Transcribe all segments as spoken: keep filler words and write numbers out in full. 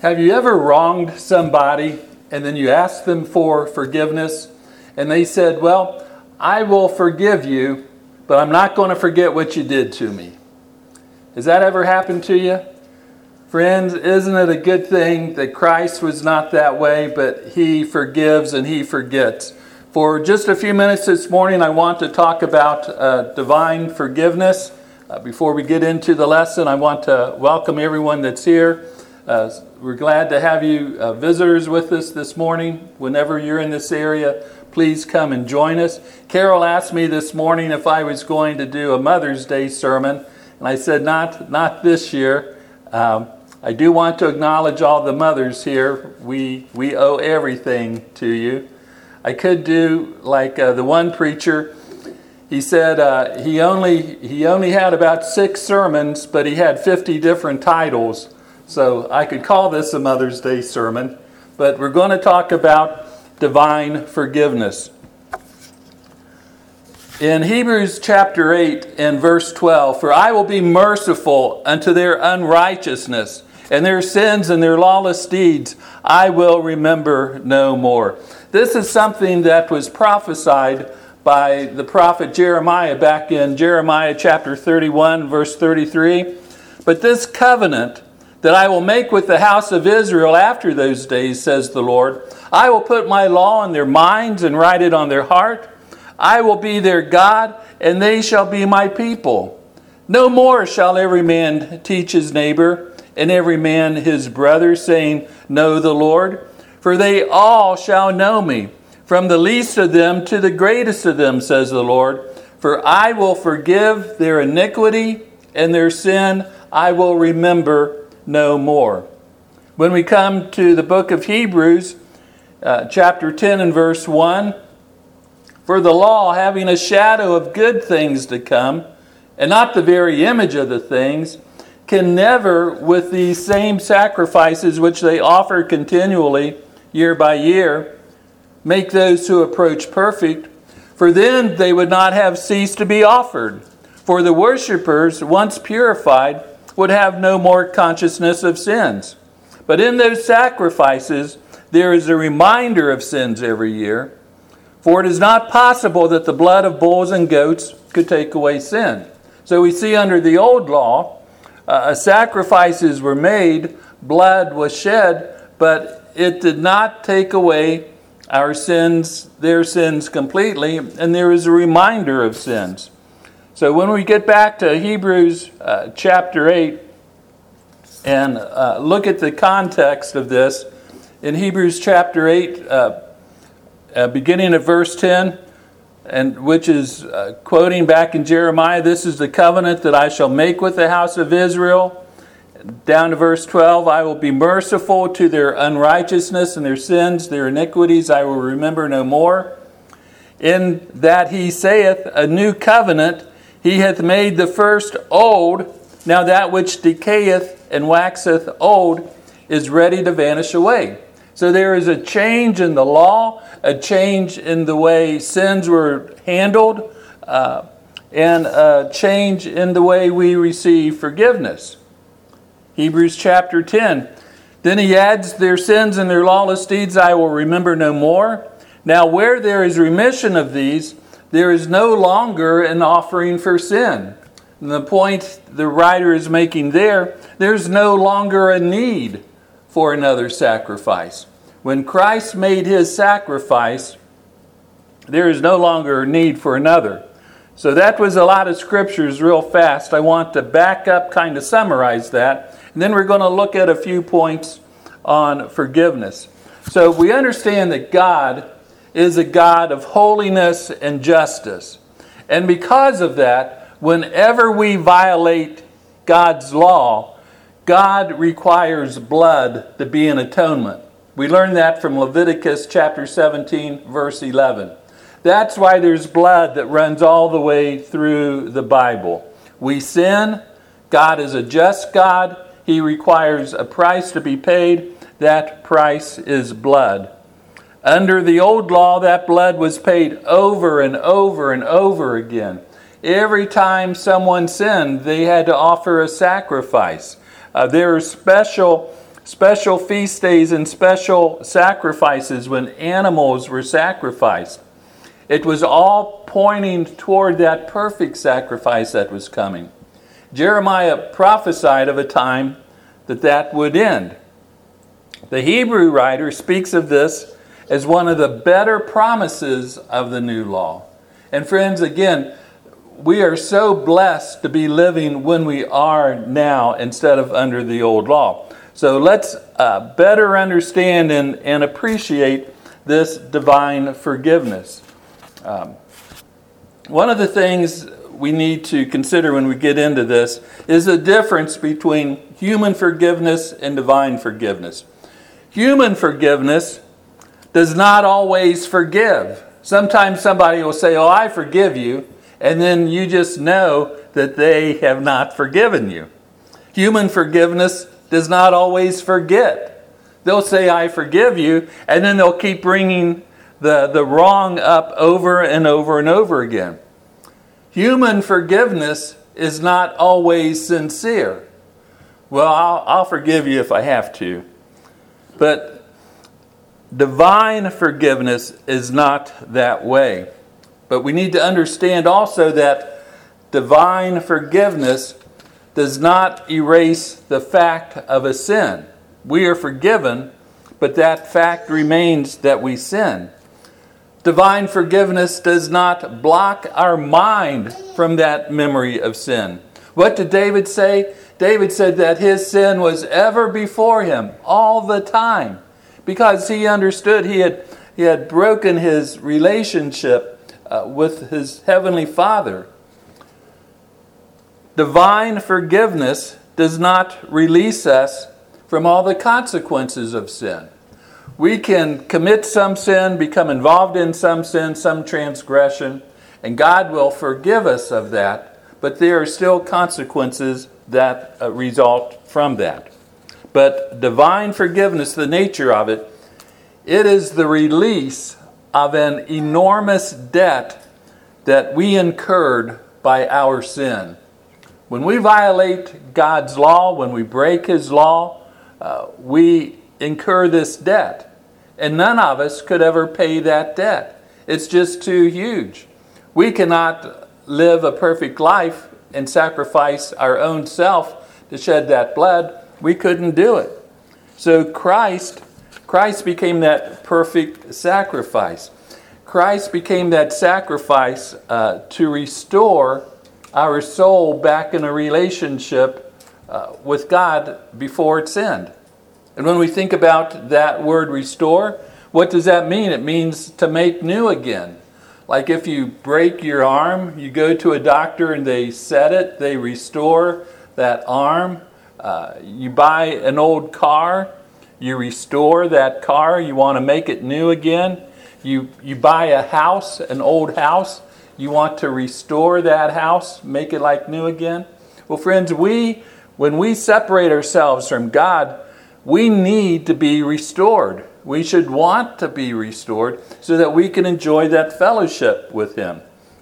Have you ever wronged somebody and then you asked them for forgiveness and they said, well, I will forgive you, but I'm not going to forget what you did to me? Has that ever happened to you? Friends, isn't it a good thing that Christ was not that way, but He forgives and He forgets? For just a few minutes this morning, I want to talk about uh, divine forgiveness. Uh, before we get into the lesson, I want to welcome everyone that's here. Uh, we're glad to have you uh, visitors with us this morning. Whenever you're in this area, please come and join us. Carol asked me this morning if I was going to do a Mother's Day sermon, and I said not, not this year. Um, I do want to acknowledge all the mothers here. We we owe everything to you. I could do like uh, the one preacher. He said uh, he only he only had about six sermons, but he had fifty different titles. So I could call this a Mother's Day sermon. But we're going to talk about divine forgiveness. In Hebrews chapter eight and verse twelve, "For I will be merciful unto their unrighteousness, and their sins and their lawless deeds I will remember no more." This is something that was prophesied by the prophet Jeremiah back in Jeremiah chapter thirty-one, verse thirty-three. "But this covenant that I will make with the house of Israel after those days, says the Lord, I will put my law in their minds and write it on their heart. I will be their God, and they shall be my people. No more shall every man teach his neighbor, and every man his brother, saying, Know the Lord. For they all shall know me, from the least of them to the greatest of them, says the Lord. For I will forgive their iniquity, and their sin I will remember no more." When we come to the book of Hebrews, uh, chapter ten and verse one, "For the law, having a shadow of good things to come, and not the very image of the things, can never, with these same sacrifices which they offer continually, year by year, make those who approach perfect. For then they would not have ceased to be offered. For the worshippers, once purified, would have no more consciousness of sins. But in those sacrifices there is a reminder of sins every year. For it is not possible that the blood of bulls and goats could take away sin." So we see under the old law, uh, sacrifices were made, blood was shed, but it did not take away our sins, their sins completely, and there is a reminder of sins. So when we get back to Hebrews uh, chapter eight and uh, look at the context of this, in Hebrews chapter eight, uh, uh, beginning at verse ten, and which is uh, quoting back in Jeremiah, "This is the covenant that I shall make with the house of Israel." Down to verse twelve, "I will be merciful to their unrighteousness and their sins, their iniquities I will remember no more. In that he saith, a new covenant, he hath made the first old. Now that which decayeth and waxeth old is ready to vanish away." So there is a change in the law, a change in the way sins were handled, uh, and a change in the way we receive forgiveness. Hebrews chapter ten. "Then he adds, their sins and their lawless deeds I will remember no more. Now where there is remission of these, there is no longer an offering for sin." And the point the writer is making there, there's no longer a need for another sacrifice. When Christ made his sacrifice, there is no longer a need for another. So that was a lot of scriptures real fast. I want to back up, kind of summarize that, and then we're going to look at a few points on forgiveness. So we understand that God is a God of holiness and justice. And because of that, whenever we violate God's law, God requires blood to be an atonement. We learn that from Leviticus chapter seventeen, verse eleven. That's why there's blood that runs all the way through the Bible. We sin. God is a just God. He requires a price to be paid. That price is blood. Under the old law, that blood was paid over and over and over again. Every time someone sinned, they had to offer a sacrifice. Uh, there are special special feast days and special sacrifices when animals were sacrificed. It was all pointing toward that perfect sacrifice that was coming. Jeremiah prophesied of a time that that would end. The Hebrew writer speaks of this as one of the better promises of the new law. And friends, again, we are so blessed to be living when we are now instead of under the old law. So let's uh, better understand and, and appreciate this divine forgiveness. Um, one of the things we need to consider when we get into this is the difference between human forgiveness and divine forgiveness. Human forgiveness does not always forgive. Sometimes somebody will say, "Oh, I forgive you," and then you just know that they have not forgiven you. Human forgiveness does not always forget. They'll say, "I forgive you," and then they'll keep bringing the, the wrong up over and over and over again. Human forgiveness is not always sincere. Well, I'll, I'll forgive you if I have to. But divine forgiveness is not that way. But we need to understand also that divine forgiveness does not erase the fact of a sin. We are forgiven, but that fact remains that we sin. Divine forgiveness does not block our mind from that memory of sin. What did David say? David said that his sin was ever before him all the time because he understood he had, he had broken his relationship uh, with his heavenly Father. Divine forgiveness does not release us from all the consequences of sin. We can commit some sin, become involved in some sin, some transgression, and God will forgive us of that, but there are still consequences that uh, result from that. But divine forgiveness, the nature of it, it is the release of an enormous debt that we incurred by our sin. When we violate God's law, when we break His law, uh, we incur this debt. And none of us could ever pay that debt. It's just too huge. We cannot live a perfect life and sacrifice our own self to shed that blood. We couldn't do it. So Christ, Christ became that perfect sacrifice. Christ became that sacrifice uh, to restore our soul back in a relationship uh, with God before it sinned. And when we think about that word restore, what does that mean? It means to make new again. Like if you break your arm, you go to a doctor and they set it, they restore that arm. Uh, you buy an old car, you restore that car, you want to make it new again. You, you buy a house, an old house, you want to restore that house, make it like new again. Well, friends, we, when we separate ourselves from God, we need to be restored. We should want to be restored so that we can enjoy that fellowship with Him.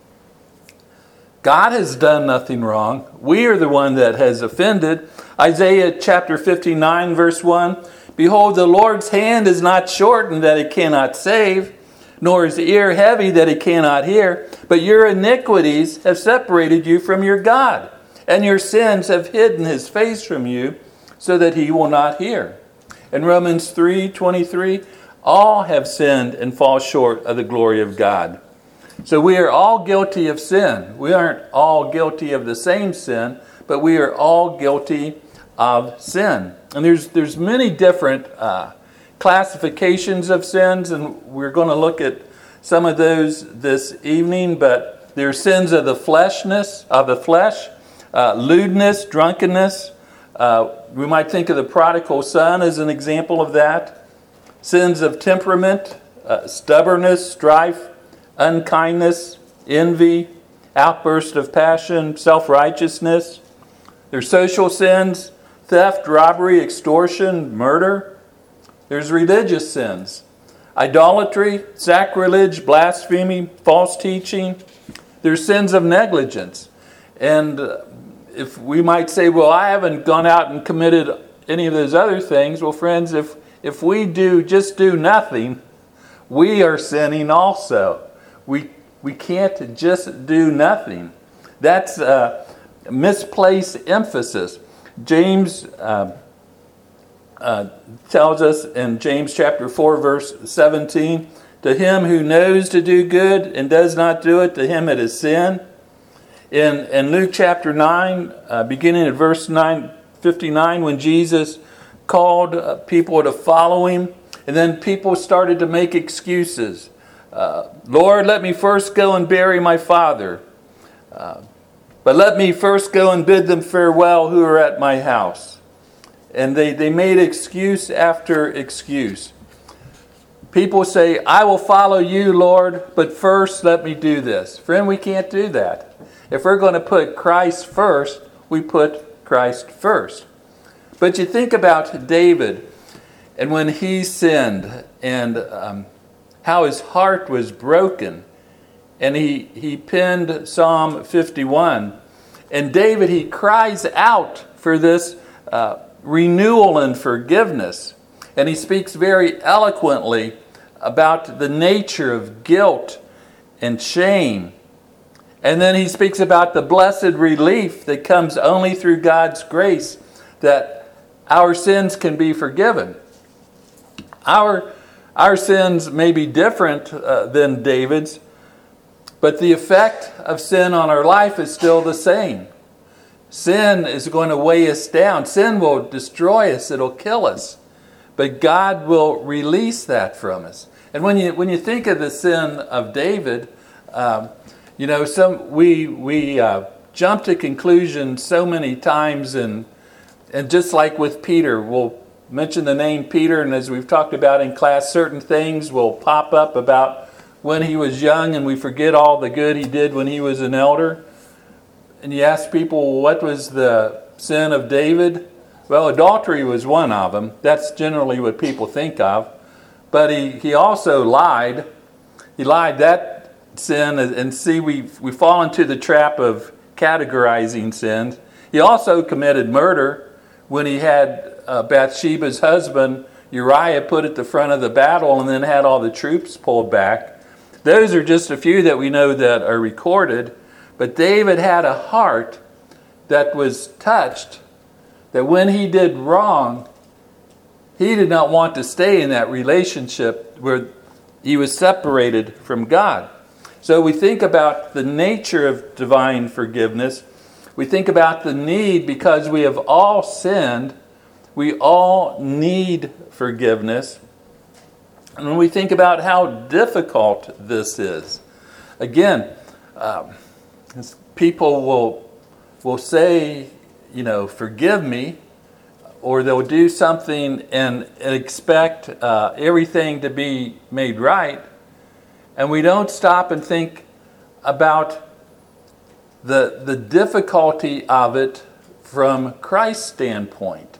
God has done nothing wrong. We are the one that has offended. Isaiah chapter fifty-nine verse one, "Behold, the Lord's hand is not shortened that it cannot save, nor his ear heavy that he cannot hear. But your iniquities have separated you from your God, and your sins have hidden His face from you, so that He will not hear." In Romans three twenty-three, all have sinned and fall short of the glory of God. So we are all guilty of sin. We aren't all guilty of the same sin, but we are all guilty of sin. And there's there's many different uh, classifications of sins, and we're going to look at some of those this evening. But there's sins of the fleshness, of the flesh, uh, lewdness, drunkenness. Uh, we might think of the prodigal son as an example of that. Sins of temperament, uh, stubbornness, strife, unkindness, envy, outburst of passion, self-righteousness. There's social sins, theft, robbery, extortion, murder. There's religious sins, idolatry, sacrilege, blasphemy, false teaching. There's sins of negligence. And uh, if we might say, well, I haven't gone out and committed any of those other things. Well, friends, if if we do just do nothing, we are sinning also. We we can't just do nothing. That's uh, misplaced emphasis. James uh, uh, tells us in James chapter four, verse seventeen, to him who knows to do good and does not do it, to him it is sin. In, in Luke chapter nine, uh, beginning at verse nine fifty-nine, when Jesus called uh, people to follow him, and then people started to make excuses. Uh, Lord, let me first go and bury my father. Uh, but let me first go and bid them farewell who are at my house. And they, they made excuse after excuse. People say, I will follow you, Lord, but first let me do this. Friend, we can't do that. If we're going to put Christ first, we put Christ first. But you think about David, and when he sinned, and um, how his heart was broken, and he, he penned Psalm fifty-one. And David, he cries out for this uh, renewal and forgiveness. And he speaks very eloquently about the nature of guilt and shame. And then he speaks about the blessed relief that comes only through God's grace, that our sins can be forgiven. Our, our sins may be different uh, than David's, but the effect of sin on our life is still the same. Sin is going to weigh us down. Sin will destroy us. It'll kill us. But God will release that from us. And when you when you think of the sin of David, um, you know, some we we uh, jump to conclusions so many times, and and just like with Peter, we'll mention the name Peter, and as we've talked about in class, certain things will pop up about when he was young, and we forget all the good he did when he was an elder. And you ask people, what was the sin of David? Well, adultery was one of them. That's generally what people think of. But he, he also lied. He lied. That sin, and see, we we fall into the trap of categorizing sins. He also committed murder when he had uh, Bathsheba's husband, Uriah, put at the front of the battle and then had all the troops pulled back. Those are just a few that we know that are recorded. But David had a heart that was touched, that when he did wrong, he did not want to stay in that relationship where he was separated from God. So we think about the nature of divine forgiveness. We think about the need, because we have all sinned. We all need forgiveness. And when we think about how difficult this is, again, um, people will will say, you know, forgive me, or they'll do something and expect uh, everything to be made right, and we don't stop and think about the the difficulty of it from Christ's standpoint.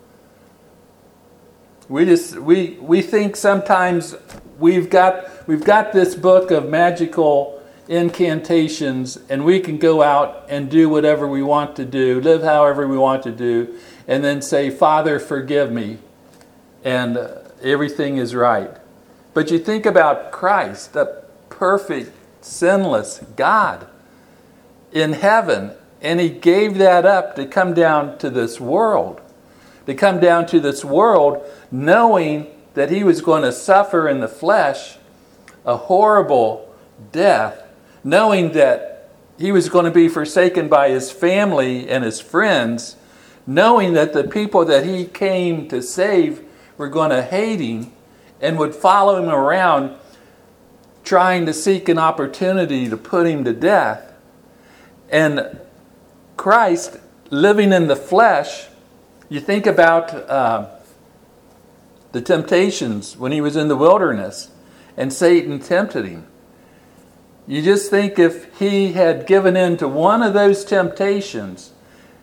We just we we think sometimes we've got we've got this book of magical incantations, and we can go out and do whatever we want to do, live however we want to do, and then say, Father, forgive me, and uh, everything is right. But you think about Christ, the perfect, sinless God in heaven, and he gave that up to come down to this world, to come down to this world knowing that he was going to suffer in the flesh a horrible death, knowing that he was going to be forsaken by his family and his friends, knowing that the people that he came to save were going to hate him and would follow him around trying to seek an opportunity to put him to death. And Christ, living in the flesh, you think about uh, the temptations when he was in the wilderness and Satan tempted him. You just think if he had given in to one of those temptations,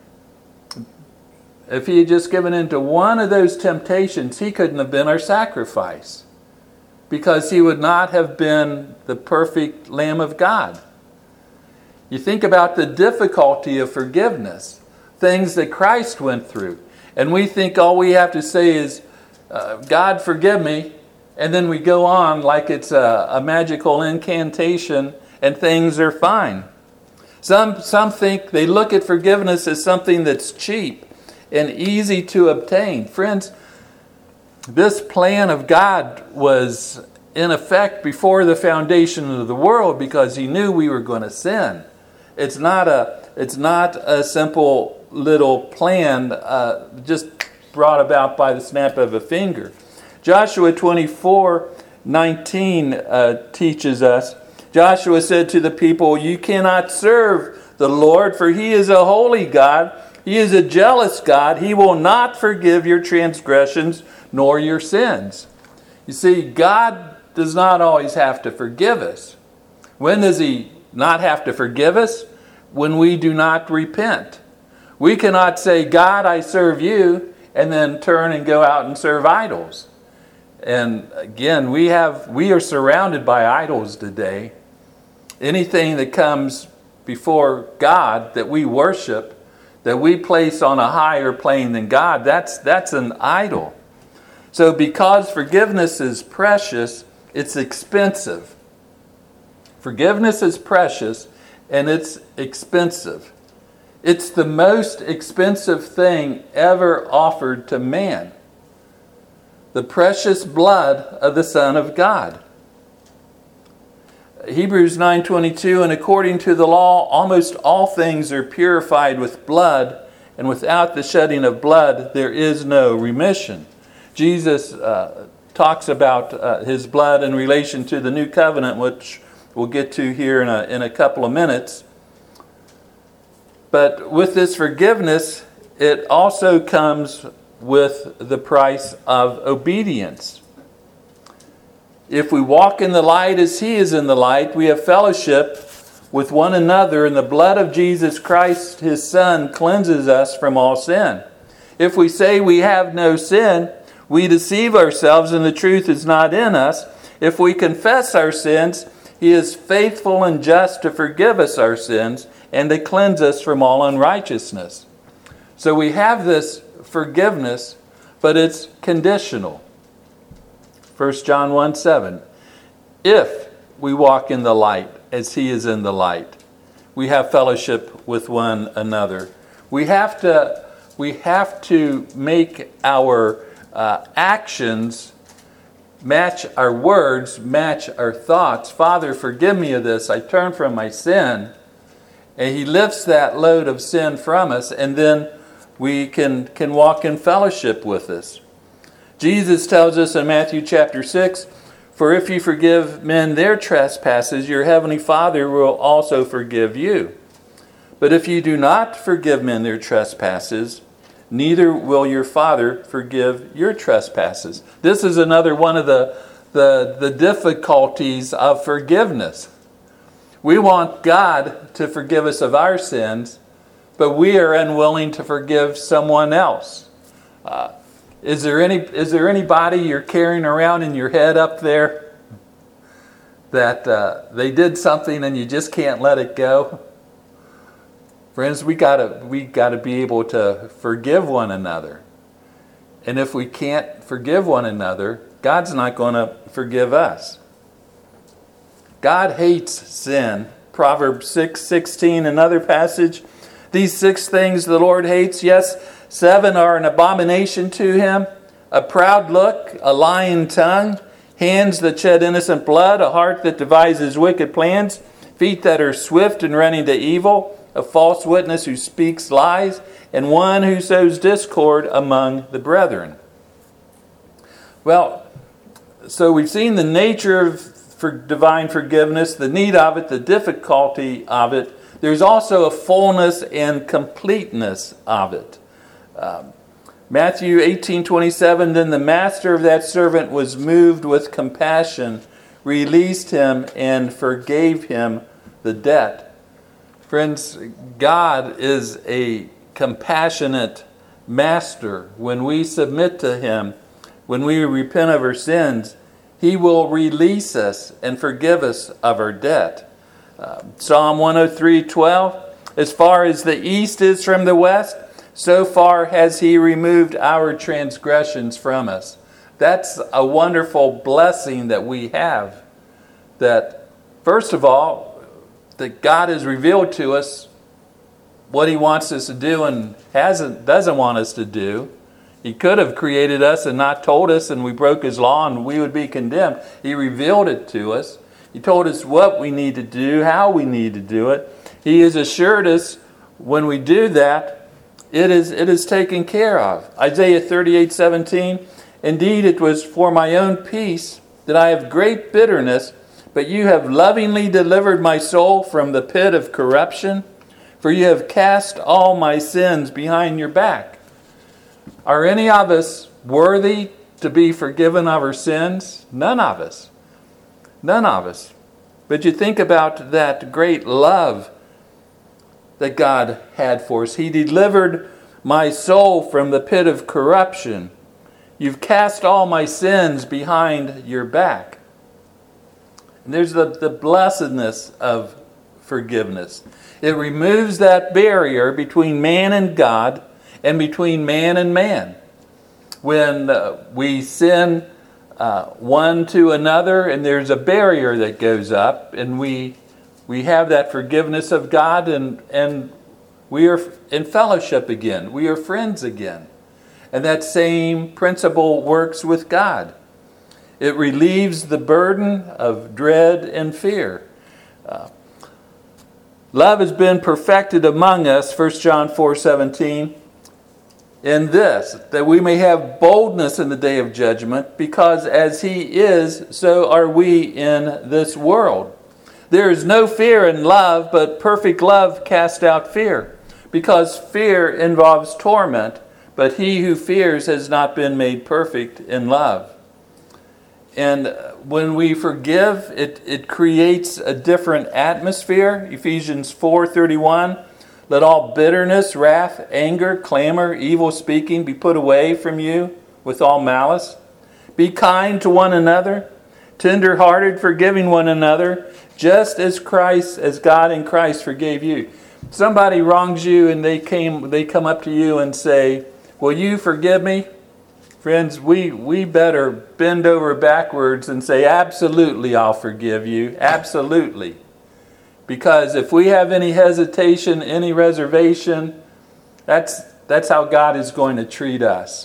if he had just given in to one of those temptations, he couldn't have been our sacrifice, because he would not have been the perfect Lamb of God. You think about the difficulty of forgiveness, things that Christ went through. And we think all we have to say is, uh, God forgive me, and then we go on like it's a, a magical incantation and things are fine. Some, some think they look at forgiveness as something that's cheap and easy to obtain. Friends, this plan of God was in effect before the foundation of the world because he knew we were going to sin. It's not a, it's not a simple little plan uh, just brought about by the snap of a finger. Joshua twenty-four nineteen uh, teaches us, Joshua said to the people, you cannot serve the Lord, for he is a holy God. He is a jealous God. He will not forgive your transgressions nor your sins. You see, God does not always have to forgive us. When does he not have to forgive us? When we do not repent. We cannot say, God, I serve you, and then turn and go out and serve idols. And again, we have we are surrounded by idols today. Anything that comes before God that we worship, that we place on a higher plane than God, that's that's an idol. So because forgiveness is precious, it's expensive. Forgiveness is precious and it's expensive. It's the most expensive thing ever offered to man. The precious blood of the Son of God. Hebrews nine twenty-two, and according to the law, almost all things are purified with blood, and without the shedding of blood, there is no remission. Jesus uh, talks about uh, his blood in relation to the new covenant, which we'll get to here in a, in a couple of minutes. But with this forgiveness, it also comes with the price of obedience. If we walk in the light as he is in the light, we have fellowship with one another, and the blood of Jesus Christ, his Son, cleanses us from all sin. If we say we have no sin, we deceive ourselves and the truth is not in us. If we confess our sins, he is faithful and just to forgive us our sins and to cleanse us from all unrighteousness. So we have this forgiveness, but it's conditional. First John one seven. If we walk in the light as he is in the light, we have fellowship with one another. We have to, we have to make our uh, actions match our words, match our thoughts. Father, forgive me of this. I turn from my sin. And he lifts that load of sin from us, and then we can, can walk in fellowship with us. Jesus tells us in Matthew chapter six, for if you forgive men their trespasses, your heavenly Father will also forgive you. But if you do not forgive men their trespasses, neither will your Father forgive your trespasses. This is another one of the, the, the difficulties of forgiveness. We want God to forgive us of our sins, but we are unwilling to forgive someone else. Uh, is there any is there anybody you're carrying around in your head up there that uh, they did something and you just can't let it go? Friends, we gotta we gotta be able to forgive one another. And if we can't forgive one another, God's not going to forgive us. God hates sin. Proverbs six sixteen, another passage. These six things the Lord hates, yes, seven are an abomination to him. A proud look, a lying tongue, hands that shed innocent blood, a heart that devises wicked plans, feet that are swift in running to evil, a false witness who speaks lies, and one who sows discord among the brethren. Well, so we've seen the nature of for divine forgiveness, the need of it, the difficulty of it. There's also a fullness and completeness of it. Um, Matthew eighteen twenty-seven, then the master of that servant was moved with compassion, released him, and forgave him the debt. Friends, God is a compassionate master. When we submit to him, when we repent of our sins, he will release us and forgive us of our debt. Uh, Psalm one oh three twelve, as far as the east is from the west, so far has he removed our transgressions from us. That's a wonderful blessing that we have. That, first of all, that God has revealed to us what he wants us to do and hasn't doesn't want us to do. He could have created us and not told us, and we broke his law and we would be condemned. He revealed it to us. He told us what we need to do, how we need to do it. He has assured us when we do that, it is it is taken care of. Isaiah thirty-eight seventeen, indeed it was for my own peace that I have great bitterness, but you have lovingly delivered my soul from the pit of corruption, for you have cast all my sins behind your back. Are any of us worthy to be forgiven of our sins? None of us. None of us. But you think about that great love that God had for us. He delivered my soul from the pit of corruption. You've cast all my sins behind your back. And there's the, the blessedness of forgiveness. It removes that barrier between man and God and between man and man. When uh, we sin uh, one to another, and there's a barrier that goes up, and we we have that forgiveness of God, and, and we are in fellowship again. We are friends again. And that same principle works with God. It relieves the burden of dread and fear. Uh, love has been perfected among us, First John four seventeen, in this, that we may have boldness in the day of judgment, because as he is, so are we in this world. There is no fear in love, but perfect love casts out fear, because fear involves torment, but he who fears has not been made perfect in love. And when we forgive, it, it creates a different atmosphere. Ephesians four thirty-one, let all bitterness, wrath, anger, clamor, evil speaking be put away from you with all malice. Be kind to one another, tender-hearted, forgiving one another, just as Christ, as God in Christ forgave you. Somebody wrongs you and they came, they come up to you and say, will you forgive me? Friends, we, we better bend over backwards and say, absolutely, I'll forgive you. Absolutely. Because if we have any hesitation, any reservation, that's, that's how God is going to treat us.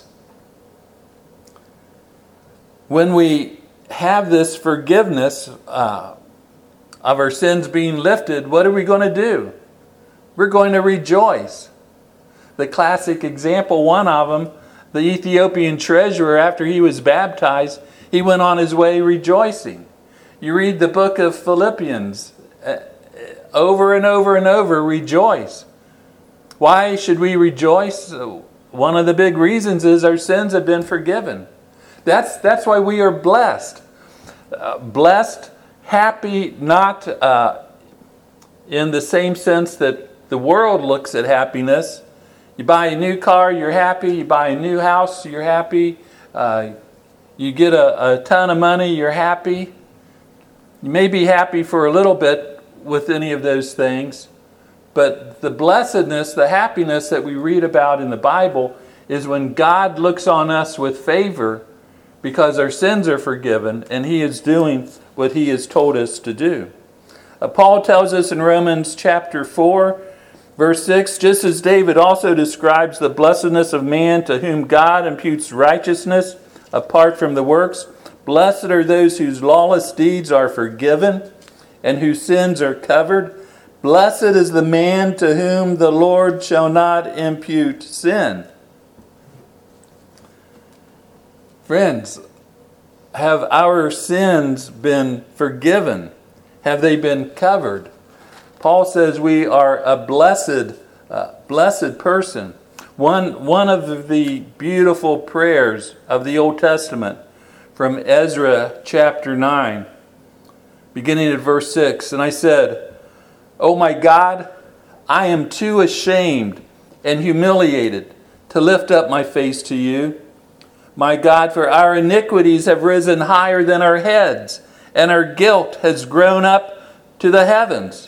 When we have this forgiveness uh, of our sins being lifted, what are we going to do? We're going to rejoice. The classic example, one of them, the Ethiopian treasurer, after he was baptized, he went on his way rejoicing. You read the book of Philippians, uh, over and over and over, rejoice. Why should we rejoice? One of the big reasons is our sins have been forgiven. That's, that's why we are blessed. Uh, blessed, happy, not uh, in the same sense that the world looks at happiness. You buy a new car, you're happy. You buy a new house, you're happy. Uh, you get a, a ton of money, you're happy. You may be happy for a little bit with any of those things, but the blessedness, the happiness that we read about in the Bible is when God looks on us with favor because our sins are forgiven and he is doing what he has told us to do. Uh, Paul tells us in Romans chapter four, verse six, just as David also describes the blessedness of man to whom God imputes righteousness apart from the works, blessed are those whose lawless deeds are forgiven and whose sins are covered. Blessed is the man to whom the Lord shall not impute sin. Friends, have our sins been forgiven? Have they been covered? Paul says we are a blessed, uh, blessed person. One, one of the beautiful prayers of the Old Testament from Ezra chapter nine, beginning at verse six. And I said, O my God, I am too ashamed and humiliated to lift up my face to you. My God, for our iniquities have risen higher than our heads, and our guilt has grown up to the heavens.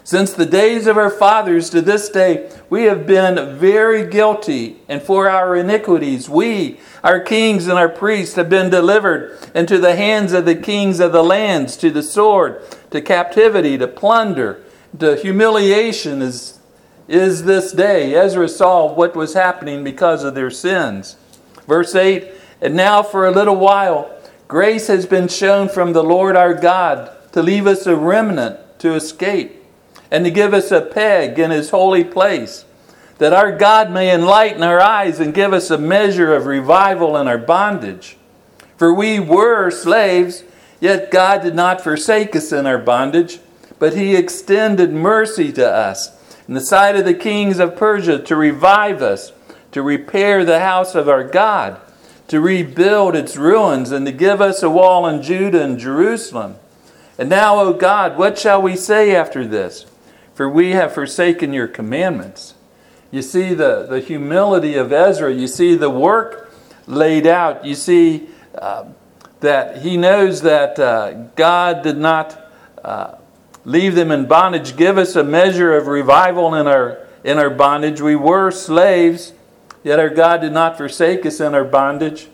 Since the days of our fathers to this day, we have been very guilty, and for our iniquities, we, our kings and our priests, have been delivered into the hands of the kings of the lands, to the sword, to captivity, to plunder, to humiliation is, is this day. Ezra saw what was happening because of their sins. Verse eight, and now for a little while, grace has been shown from the Lord our God to leave us a remnant to escape, and to give us a peg in His holy place, that our God may enlighten our eyes and give us a measure of revival in our bondage. For we were slaves, yet God did not forsake us in our bondage, but He extended mercy to us in the sight of the kings of Persia to revive us, to repair the house of our God, to rebuild its ruins, and to give us a wall in Judah and Jerusalem. And now, O God, what shall we say after this? For we have forsaken your commandments. You see the, the humility of Ezra. You see the work laid out. You see uh, that he knows that uh, God did not uh, leave them in bondage. Give us a measure of revival in our, in our bondage. We were slaves, yet our God did not forsake us in our bondage.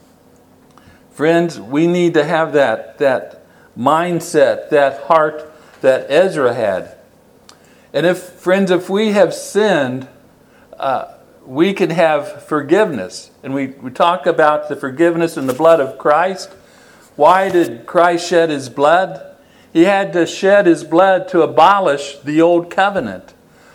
Friends, we need to have that, that mindset, that heart that Ezra had. And if, friends, if we have sinned, uh, we can have forgiveness. And we, we talk about the forgiveness in the blood of Christ. Why did Christ shed His blood? He had to shed His blood to abolish the old covenant.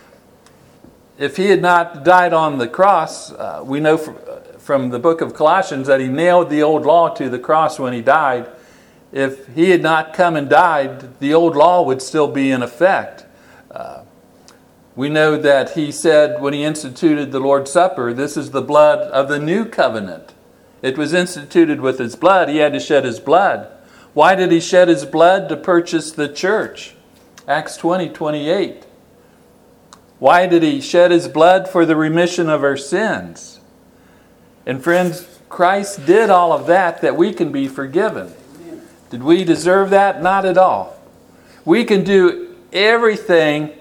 If He had not died on the cross, uh, we know from, from the book of Colossians that He nailed the old law to the cross when He died. If He had not come and died, the old law would still be in effect. Uh, we know that He said when He instituted the Lord's Supper, this is the blood of the new covenant. It was instituted with His blood. He had to shed His blood. Why did He shed His blood? To purchase the church. Acts twenty, twenty-eight. Why did He shed His blood? For the remission of our sins. And friends, Christ did all of that that we can be forgiven. Did we deserve that? Not at all. We can do everything.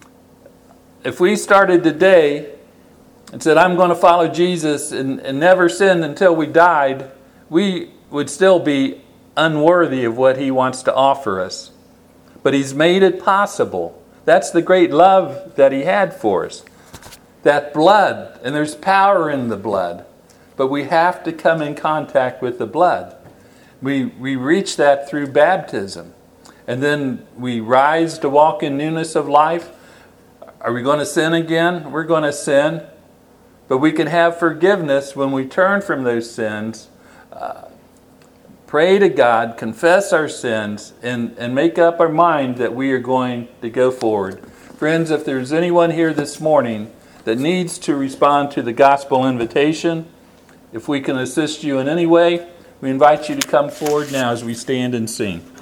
If we started today and said, I'm going to follow Jesus and, and never sin until we died, we would still be unworthy of what He wants to offer us. But He's made it possible. That's the great love that He had for us. That blood, and there's power in the blood, but we have to come in contact with the blood. We, we reach that through baptism. And then we rise to walk in newness of life. Are we going to sin again? We're going to sin. But we can have forgiveness when we turn from those sins, uh, pray to God, confess our sins, and, and make up our mind that we are going to go forward. Friends, if there's anyone here this morning that needs to respond to the gospel invitation, if we can assist you in any way, we invite you to come forward now as we stand and sing.